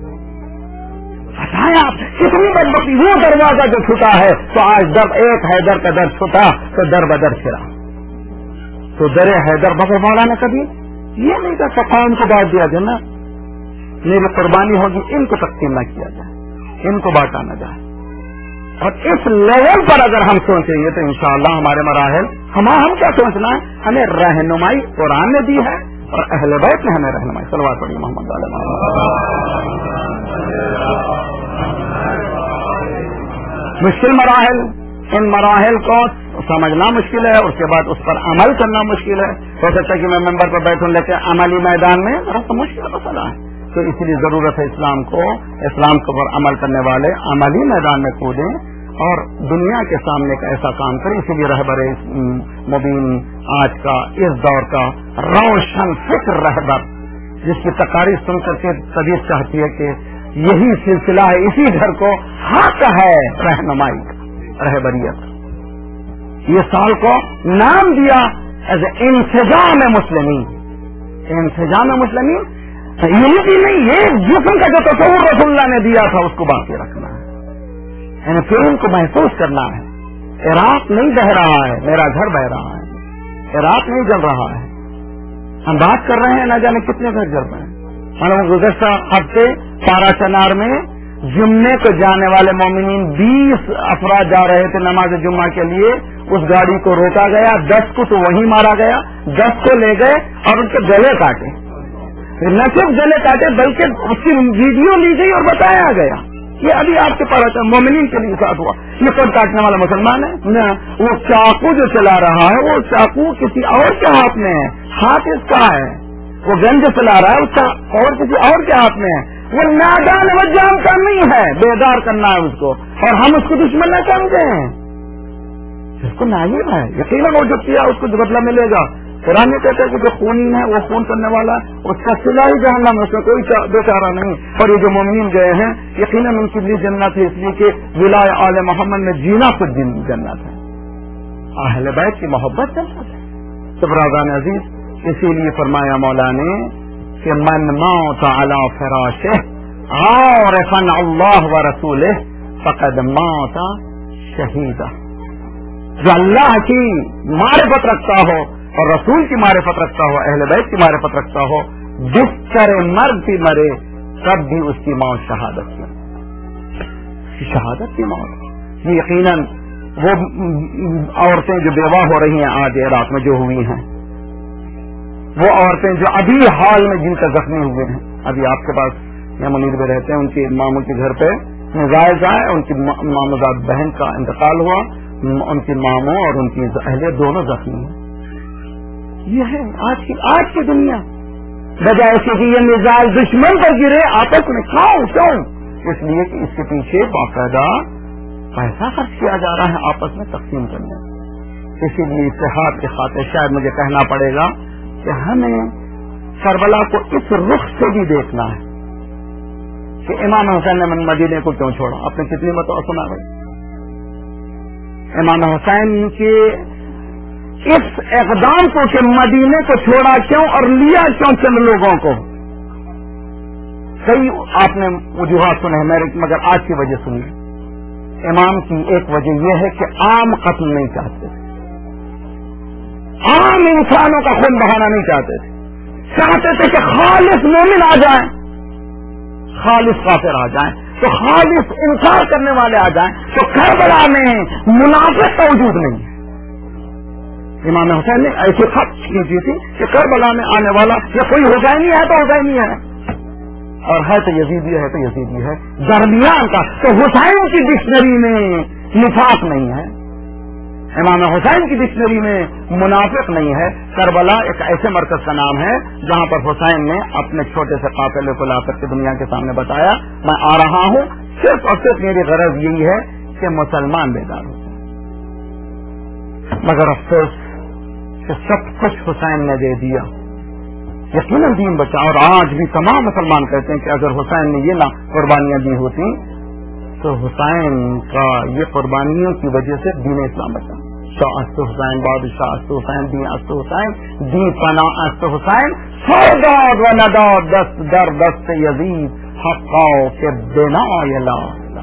آپ کتنی بدبختی. وہ دروازہ جو چھٹا ہے تو آج در ایک حیدر کا در چھٹا تو در بدر پھرا. تو در حیدر بغیر مولا نے کبھی یہ نہیں کہا قوم کو بانٹ دیا جائے نا، میری قربانی ہوگی ان کو تقسیم نہ کیا جائے، ان کو بانٹا نہ جائے. اور اس لیول پر اگر ہم سوچیں گے تو انشاءاللہ ہمارے مراحل ہم کیا سوچنا ہے، ہمیں رہنمائی قرآن نے دی ہے اور اہل بیت نے ہمیں رہنمائی. صلوات پڑھیے محمد علیہ وسلم. مشکل مراحل، ان مراحل کو سمجھنا مشکل ہے، اس کے بعد اس پر عمل کرنا مشکل ہے. ہو سکتا ہے کہ میں ممبر پر بیٹھوں لیکن عملی میدان میں تو مشکل مسئلہ ہے. تو اس لیے ضرورت ہے اسلام کو پر عمل کرنے والے عملی میدان میں کودیں اور دنیا کے سامنے کا ایسا کام کریں. اسی لیے رہبر مبین آج کا اس دور کا روشن فکر رہبر جس کی تقاریر سن کر کے طبیعت چاہتی ہے کہ یہی سلسلہ ہے، اسی گھر کو حق ہے رہنمائی کا، رہبریت. یہ سال کو نام دیا ایز اے انسجام مسلمین. انسجام مسلمین یونٹی نہیں، یہ جسم کا جو تصور رسول اللہ نے دیا تھا اس کو باقی رکھنا ہے، یعنی پھر ان کو محسوس کرنا ہے. عراق نہیں بہ رہا ہے، میرا گھر بہ رہا ہے. عراق نہیں جل رہا ہے. ہم بات کر رہے ہیں نہ جانے کتنے گھر جل رہے ہیں. گزشتہ ہفتے پارا چنار میں جمعے کو جانے والے مومنین 20 افراد جا رہے تھے نماز جمعہ کے لیے. اس گاڑی کو روکا گیا، 10 کو تو وہیں مارا گیا، 10 کو لے گئے اور ان کے گلے کاٹے. نہ صرف گلے کاٹے بلکہ اس کی ویڈیو لی گئی اور بتایا گیا. یہ ابھی آپ کے پارا مومنین کے لیے ساتھ ہوا. یہ کون کاٹنے والا مسلمان ہے نہ، وہ چاقو جو چلا رہا ہے وہ چاقو کسی اور کے ہاتھ میں ہے، ہاتھ اس کا ہے. وہ گن جو چلا رہا ہے اس کا اور کسی اور کے ہاتھ میں ہے. وہ نادان و جانتا نہیں ہے، بیدار کرنا ہے اس کو، اور ہم اس کو دشمن نہ سمجھے ہیں. اس کو نائب ہے، یقیناً وہ جو کیا اس کو جو بدلہ ملے گا. قرآن یہ کہتے ہیں کہ جو خونین ہے وہ خون کرنے والا اس کا صلہ ہی جہنم، اس میں کوئی بیچارہ نہیں. اور یہ جو مومنین گئے ہیں یقیناً ان کے لیے جنت ہے، اس لیے کہ ولائے آل محمد میں جینا خود جنت ہے. اہل بیت کی محبت جنت ہے. تو برادران عزیز، اسی لیے فرمایا مولا نے کہ من موت علی فراشہ عارفا اللہ و رسولہ فقد مات شہیدا. جو اللہ کی معرفت رکھتا ہو اور رسول کی معرفت رکھتا ہو, اہل بیت کی معرفت رکھتا ہو, بستر مرگ بھی مرے تب بھی اس کی موت شہادت کی, شہادت کی موت. یہ یقیناً وہ عورتیں جو بیوہ ہو رہی ہیں آج عراق میں جو ہوئی ہیں, وہ عورتیں جو ابھی حال میں جن کا زخمی ہوئے ہیں, ابھی آپ کے پاس یا منیر میں رہتے ہیں, ان کے ماموں کے گھر پہ نزائز آئے, ان کی مامزاد بہن کا انتقال ہوا, ان کی ماموں اور ان کی اہلیہ دونوں زخمی ہیں. یہ ہے آج کی دنیا. بجائے کہ یہ مزاج دشمن پر گرے آپس میں کیوں؟ اس لیے کہ اس کے پیچھے باقاعدہ پیسہ خرچ کیا جا رہا ہے آپس میں تقسیم کرنے. اسی لیے اتحاد کے خاطر شاید مجھے کہنا پڑے گا کہ ہمیں کربلا کو اس رخ سے بھی دیکھنا ہے کہ امام حسین نے مدینے کو کیوں چھوڑا. آپ نے کتنی مرتبہ سنا بھائی امام حسین کے اس اقدام کو کہ مدینے کو چھوڑا کیوں اور لیا کیوں چند لوگوں کو. کئی آپ نے وجوہات سنے مگر آج کی وجہ سنی. امام کی ایک وجہ یہ ہے کہ عام قتل نہیں چاہتے تھے, عام انسانوں کا خون بہانا نہیں چاہتے تھے. چاہتے تھے کہ خالص مومن آ جائیں, خالص کافر آ جائیں, تو خالص انکار کرنے والے آ جائیں. تو کربلا میں منافق کا وجود نہیں ہے. امام حسین نے ایسی خط کی تھی کہ کربلا میں آنے والا یا کوئی حسینی ہے تو حسینی ہے, اور ہے تو یزیدی ہے تو یزیدی ہے, درمیان کا. تو حسین کی ڈکشنری میں نفاق نہیں ہے, امام حسین کی ڈکشنری میں منافق نہیں ہے. کربلا ایک ایسے مرکز کا نام ہے جہاں پر حسین نے اپنے چھوٹے سے قافلے کو لا کر کے دنیا کے سامنے بتایا میں آ رہا ہوں, صرف اور صرف میری غرض یہی ہے کہ مسلمان بیدار ہو. مگر افسوس کہ سب کچھ حسین نے دے دیا, یقیناً دین بچا. اور آج بھی تمام مسلمان کہتے ہیں کہ اگر حسین نے یہ نہ قربانیاں دی ہوتی تو حسین کا یہ قربانیوں کی وجہ سے دین اسلام بچا. شاہ است حسین, بادشاہ است حسین, دین است حسین, دین پناہ است حسین, سوداد و نداد دست در دست یزید, حقاؤ کے دینا لا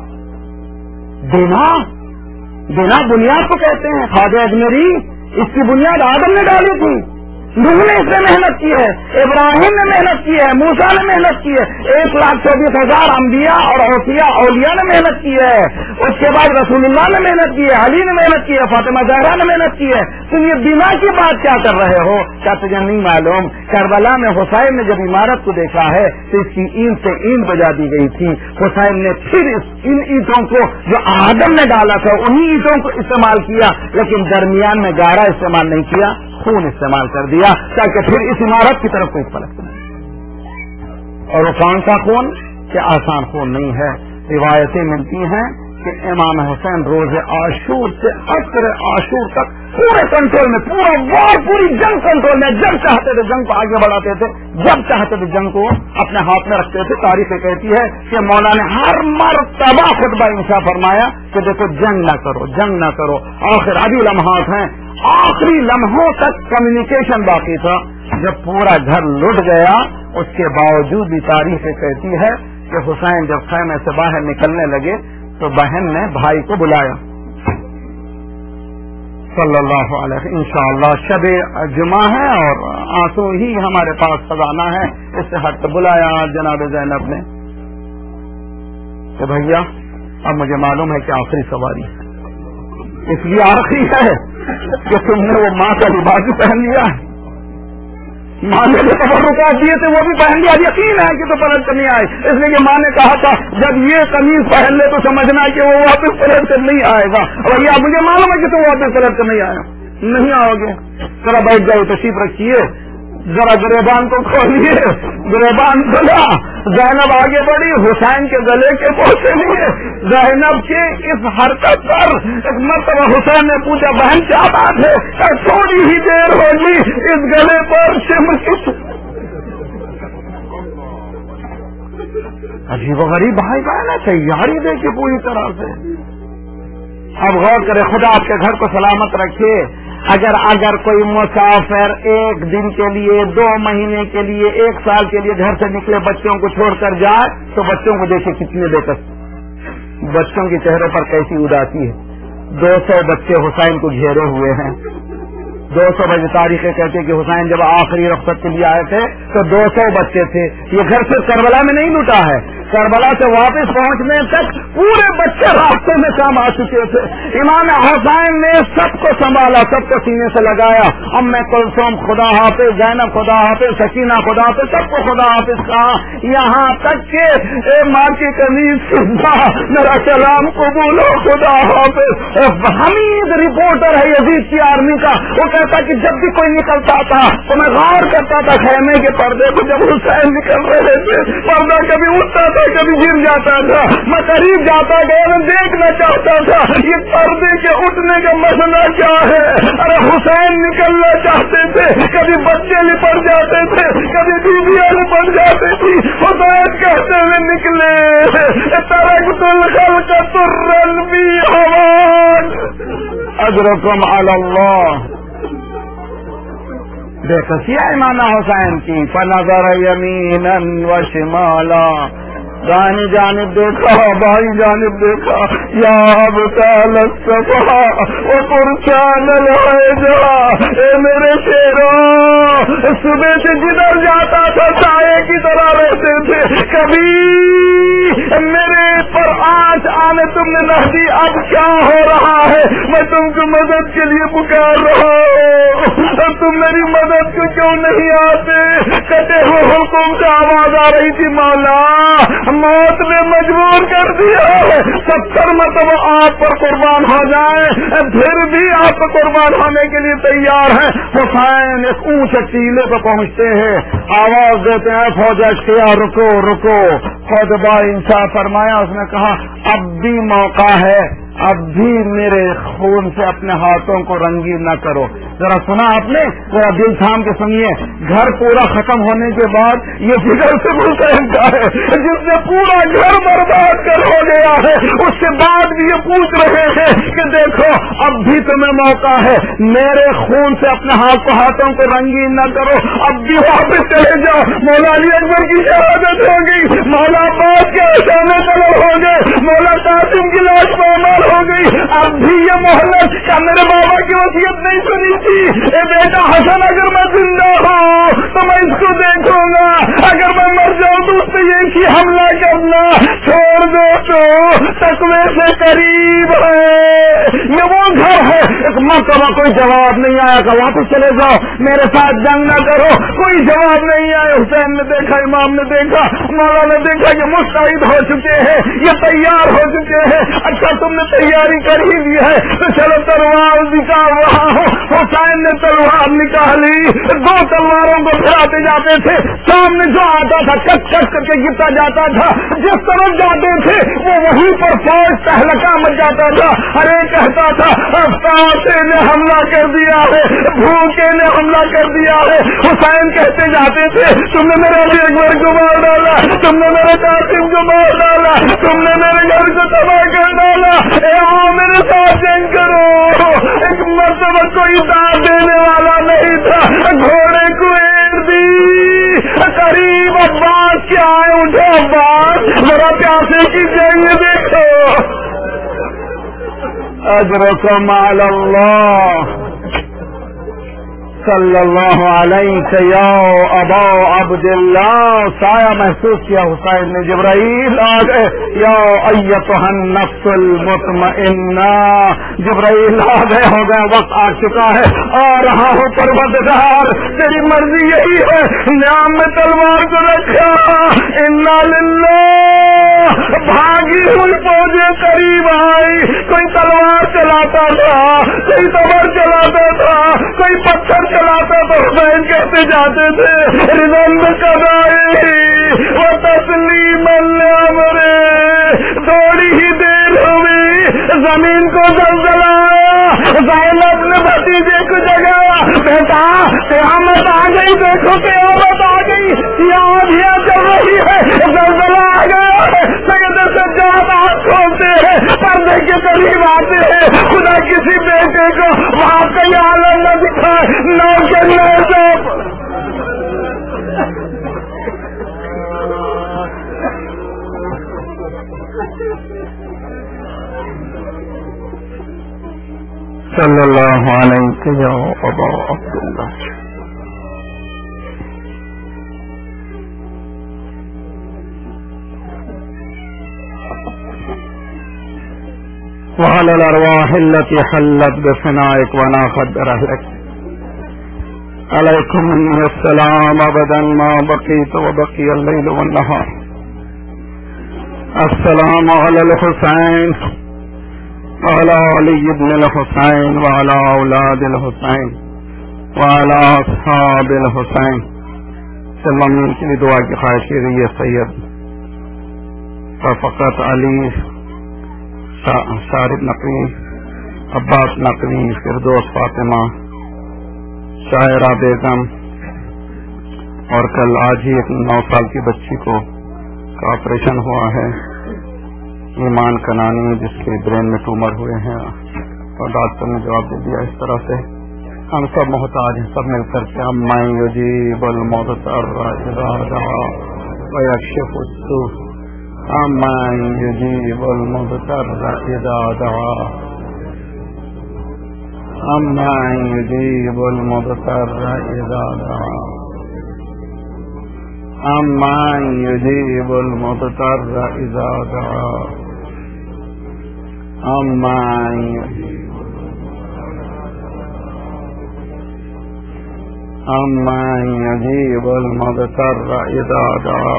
دینا بنیاد کو کہتے ہیں. خواجہ اجمیری اس کی بنیاد آدم نے ڈالی تھی, نوح نے اس میں محنت کی ہے, ابراہیم نے محنت کی ہے, موسیٰ نے محنت کی ہے, 1,24,000 انبیاء اور اولیاء نے محنت کی ہے. اس کے بعد رسول اللہ نے محنت کی ہے, علی نے محنت کی ہے, فاطمہ زہرا نے محنت کی ہے. تم یہ بنا کی بات کیا کر رہے ہو؟ کیا تجھے نہیں معلوم کربلا میں حسین نے جب عمارت کو دیکھا ہے تو اس کی اینٹ سے اینٹ بجا دی گئی تھی. حسین نے پھر ان اینٹوں کو جو آدم نے ڈالا تھا انہی اینٹوں کو استعمال کیا, لیکن درمیان میں گارا استعمال نہیں کیا, خون استعمال کر دیا تاکہ پھر اس عمارت کی طرف کوئی پلٹ نہیں. اور وہ کون سا خون کہ آسان خون نہیں ہے. روایتیں ملتی ہیں کہ امام حسین روز عاشور سے عصر عاشور تک پورے کنٹرول میں, پورا وار پوری جنگ کنٹرول میں, جب چاہتے تھے جنگ کو آگے بڑھاتے تھے, جب چاہتے تھے جنگ کو اپنے ہاتھ میں رکھتے تھے. تاریخ کہتی ہے کہ مولا نے ہر مرتبہ خطبہ انشاء فرمایا کہ دیکھو جنگ نہ کرو, جنگ نہ کرو. آخر ابھی لمحات ہیں, آخری لمحوں تک کمیونیکیشن باقی تھا. جب پورا گھر لٹ گیا اس کے باوجود بھی تاریخ کہتی ہے کہ حسین جب خیمے سے باہر نکلنے لگے تو بہن نے بھائی کو بلایا صلی اللہ علیہ. انشاءاللہ شب جمعہ ہے اور آنسو ہی ہمارے پاس خزانہ ہے, اس سے ہٹ بلایا جناب زینب نے کہ بھیا اب مجھے معلوم ہے کہ آخری سواری ہے, اس لیے آخری ہے کہ تم نے وہ ماں کا لباس پہن لیا ہے, ماں نے جو تبرکات دیے تھے وہ بھی پہن لیا. یقین ہے کہ تو پلٹ کر نہیں آئے, اس لیے ماں نے کہا تھا جب یہ قمیض پہن لے تو سمجھنا کہ وہ واپس پلٹ کر نہیں آئے گا. اور یہ مجھے معلوم ہے کہ تم واپس پلٹ کر نہیں آئے, نہیں آؤ گے. ذرا بیٹھ جاؤ, تشریف رکھیے, ذرا گریبان کو کھولیے. گریبان کھلا, زینب آگے بڑھی, حسین کے گلے کے پوچھے لیے. زینب کی اس حرکت پر ایک مرتبہ حسین نے پوچھا بہن کیا بات ہے؟ تھوڑی ہی دیر ہوگی اس گلے پر چمک. عجیب و غریب بھائی بہن ہے, تیاری دیکھیے پوری طرح سے. اب غور کرے, خدا آپ کے گھر کو سلامت رکھے, اگر کوئی مسافر 1 دن کے لیے 2 مہینے کے لیے 1 سال کے لیے گھر سے نکلے بچوں کو چھوڑ کر جائے تو بچوں کو دیکھے کتنے بےکس، بچوں کے چہرے پر کیسی اداسی ہے۔ 200 بچے حسین کو گھیرے ہوئے ہیں۔ 200 بجے تاریخیں کہتے کہ حسین جب آخری رخصت کے لیے آئے تھے تو 200 بچے تھے۔ یہ گھر صرف کربلا میں نہیں لوٹا ہے، کربلا سے واپس پہنچنے تک پورے بچے راستے میں کام آ چکے تھے۔ امام حسین نے سب کو سنبھالا، سب کو سینے سے لگایا، ام کلثوم خدا حافظ، زینب خدا حافظ، سکینہ خدا حافظ، سب کو خدا حافظ کہا، یہاں تک کہ ماں کی قمیض سنتا میرا کلام قبول ہو خدا حافظ۔ حمید رپورٹر ہے یزید کی آرمی کا، وہ کہتا کہ جب بھی کوئی نکلتا تھا تو میں غور کرتا تھا خیمے کے پردے کو، جب حسین نکل رہے تھے پردہ کبھی اٹھتا تھا کبھی گر جاتا تھا، میں قریب جاتا گیا، میں دیکھنا چاہتا تھا یہ پردے کے اٹھنے کا مسئلہ کیا ہے۔ ارے حسین نکلنا چاہتے تھے، کبھی بچے لپٹ جاتے تھے، کبھی بیویاں لپٹ جاتی تھی، حسین کہتے ہوئے نکلے ترکت الخلق ترا بی حوان اجرکم علی اللہ۔ بے کسی امام حسین کی، فنظر یمینا و شمالا، دائیں جانب دیکھا بائیں جانب دیکھا، یا ابطال الصفا وقرصان الحجا، اے میرے شیروں صبح سے جدھر جاتا تھا سائے کی طرح رہتے تھے، کبھی میرے پر آج آنے تم نے نہ دی، اب کیا ہو رہا ہے؟ میں تم کو مدد کے لیے پکار رہا ہوں، تم میری مدد کو کیوں نہیں آتے؟ کٹے ہوئے حکم سے آواز آ رہی تھی، مولا موت نے مجبور کر دیا ہے، 70 مرتبہ آپ پر قربان ہو جائیں پھر بھی آپ قربان ہونے کے لیے تیار ہیں۔ حسین ایک اونچے ٹیلے پہ پہنچتے ہیں، آواز دیتے ہیں فوج اشقیا رکو رکو۔ خود با انصاف فرمایا، اس نے کہا اب بھی موقع ہے، اب بھی میرے خون سے اپنے ہاتھوں کو رنگین نہ کرو۔ ذرا سنا آپ نے، ذرا دل تھام کے سنیے، گھر پورا ختم ہونے کے بعد یہ فکر سے حسین کا ہے جس نے پورا گھر برباد کر ہو گیا ہے، اس کے بعد بھی یہ پوچھ رہے ہیں کہ دیکھو اب بھی تمہیں موقع ہے، میرے خون سے اپنے ہاتھوں کو رنگین نہ کرو، اب بھی واپس چلے جاؤ۔ مولا علی اکبر کی شہادت ہو گئی، مولا عباس کے اشانے طلب ہو گئے، مولا قاسم کی لاش پامال ہو گئی، اب بھی یہ مہلت کیا میرے بابا کی وصیت نہیں سنی تھی؟ اے بیٹا حسن اگر میں زندہ ہوں تو میں اس کو دیکھوں گا، اگر میں مر جاؤں تو اس پہ ایک ہی حملہ کرنا، چھوڑ دو تو تقوی سے قریب ہے۔ یہ وہ گھر ہے، ایک مرتبہ کوئی جواب نہیں آیا کہ واپس چلے جاؤ میرے ساتھ جنگ نہ کرو، کوئی جواب نہیں آیا۔ حسین نے دیکھا، امام نے دیکھا، مولا نے دیکھا کہ مستعد ہو چکے ہیں، یہ تیار ہو چکے ہیں، اچھا تم نے تیاری کر ہی لی ہے تو چلو تلوار نکال رہا ہوں۔ حسین نے تلوار نکالی، 2 تلواروں کو پھراتے جاتے تھے، سامنے جو آتا تھا کٹ کٹ کر کے گرتا جاتا تھا، جس طرف جاتے تھے وہ وہیں پر فوج تہلکہ مچ جاتا تھا، ہر ایک کہتا تھا پیاسے نے حملہ کر دیا ہے، بھوکے نے حملہ کر دیا ہے۔ حسین کہتے جاتے تھے تم نے میرے علی اکبر کو مار ڈالا، تم نے میرے قاسم کو مار ڈالا، تم نے میرے گھر کو تباہ کر ڈالا، اے آؤ میرے ساتھ جنگ کرو۔ ایک مرتبہ کوئی داد دینے والا نہیں تھا، گھوڑے کو ایڑ دی، قریب عباس کے آئے، اٹھے عباس ذرا پیاسے کی جنگ دیکھو۔ اجرکم علی اللہ صلی اللہ علیہ یا ابا عبداللہ۔ سایہ محسوس کیا حسین نے، جبرائیل آ گئے، یا ایتھا النفس المطمئنہ، جبرائیل آ گئے، ہو گئے وقت آ چکا ہے، آ رہا ہوں پروردگار تیری مرضی یہی ہے، نیام میں تلوار کو رکھا، انا للہ، بھاگی ہوئی فوجیں قریب آئی، کوئی تلوار چلاتا تھا، کوئی تبر چلاتا تھا، کوئی پتھر چلاتا تو حسین کہتے جاتے تھے رضن قضائی و تسلیم الامر۔ تھوڑی ہی دیر ہوئی زمین کو زلزلہ آیا، زینب نے بھتیجے کو جگایا، بیٹا قیامت آ گئی، دیکھو قیامت آ گئی، آندھیاں چل رہی ہے، زلزلہ آ گیا ہے، سید سجاد اولاد آنکھوں سے پردے کے قریب آتے ہیں. خدا کسی بیٹے کو وہاں کئی عالم نہ دکھائے نہ کہ صلی اللہ علیہ یا ابا عبداللہ. وعلى الأرواح التي حلت بفنائك وناخت برحلك عليكم مني السلام أبدا ما بقيت وبقي الليل والنهار. السلام على الحسين وعلى علي بن الحسين وعلى أولاد الحسين وعلى أصحاب الحسين. سلام کی دعا کی خواہش کی رہی ہے سید فقط علی شارف نقوی عباس نقوی فردوس فاطمہ شاعرہ بیگم اور کل آج ہی ایک 9 سال کی بچی کو کا آپریشن ہوا ہے ایمان کنانی جس کے برین میں ٹیومر ہوئے ہیں اور ڈاکٹر نے جواب دے دیا اس طرح سے ہم سب محتاج ہیں سب مل کر کے اما یجیب المضطر اذا دعا ویکشف السوء اما یجیب المضطر اذا دعا اما یجیب المضطر اذا دعا اما یجیب المضطر اذا دعا اما يجيب المضطر إذا دعا.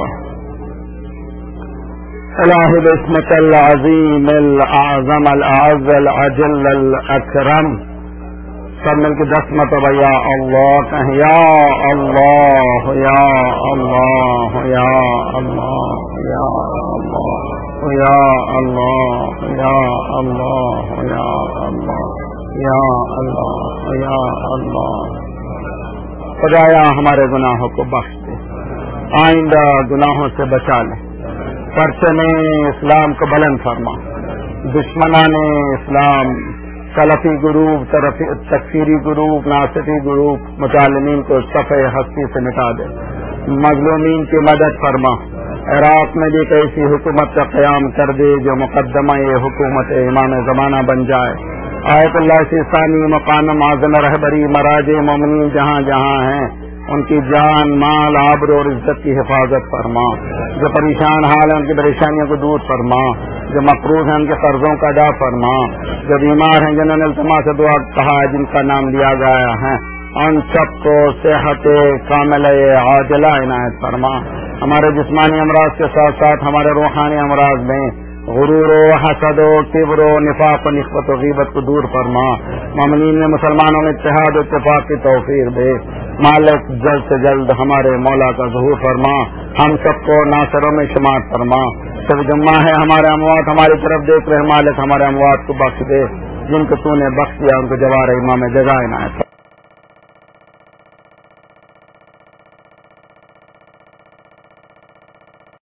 إلهي باسمك العظيم الأعظم الأعز الأجل الأكرم سب مل کے 10 مرتبہ یا اللہ کہیں یا اللہ یا اللہ یا اللہ یا اللہ یا اللہ یا اللہ یا اللہ یا اللہ یا اللہ. خدایا ہمارے گناہوں کو بخش دے آئندہ گناہوں سے بچا لے پرچم اسلام کو بلند فرما دشمنان اسلام سلفی گروپ تکفیری گروپ ناصفی گروپ مظالمین کو صفحہ ہستی سے مٹا دے مظلومین کی مدد فرما عراق میں بھی ایک ایسی حکومت کا قیام کر دے جو مقدمہ یہ حکومت امام زمانہ بن جائے. آیت اللہ ثانی مقام معظم رہبری مراج مومنین جہاں جہاں ہیں ان کی جان مال آبرو اور عزت کی حفاظت فرما. جو پریشان حال ہیں ان کی پریشانیوں کو دور فرما. جو مقروض ہیں ان کے قرضوں کا ادا فرما. جو بیمار ہیں جنہوں نے التما سے دعا کہا ہے جن کا نام لیا گیا ہے ان سب کو صحت کامل عاجلہ عنایت فرما. ہمارے جسمانی امراض کے ساتھ ساتھ ہمارے روحانی امراض میں غرور و حسد و کبر و نفاق و نسبت و غیبت کو دور فرما. مومنین میں مسلمانوں میں اتحاد و اتفاق کی توفیق دے. مالک جلد سے جلد ہمارے مولا کا ظہور فرما. ہم سب کو ناصروں میں شمار فرما. سب جمعہ ہے ہمارے اموات ہماری طرف دیکھ رہے مالک ہمارے اموات کو بخش دے. جن کو تو نے بخش دیا ان کو جوار امام جزا عنایت